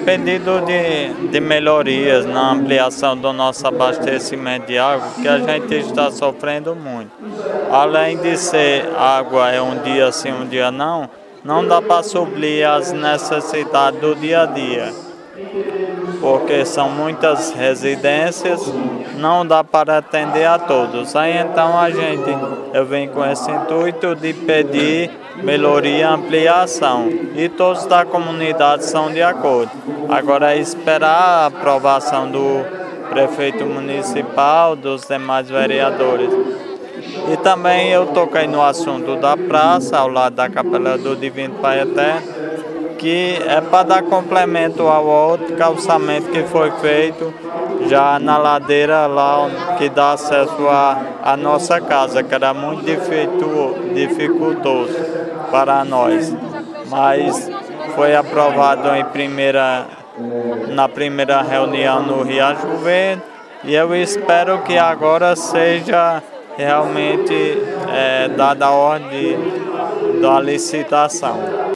pedido de melhorias na ampliação do nosso abastecimento de água, que a gente está sofrendo muito. Além de ser água é um dia sim, um dia não, não dá para suprir as necessidades do dia a dia, porque são muitas residências, não dá para atender a todos. Aí então eu venho com esse intuito de pedir melhoria e ampliação, e todos da comunidade são de acordo. Agora é esperar a aprovação do prefeito municipal, dos demais vereadores. E também eu toquei no assunto da praça, ao lado da Capela do Divino Pai Eterno, que é para dar complemento ao outro calçamento que foi feito já na ladeira lá que dá acesso à nossa casa, que era muito dificultoso para nós. Mas foi aprovado na primeira reunião no Riacho Verde, e eu espero que agora seja realmente dada a ordem da licitação.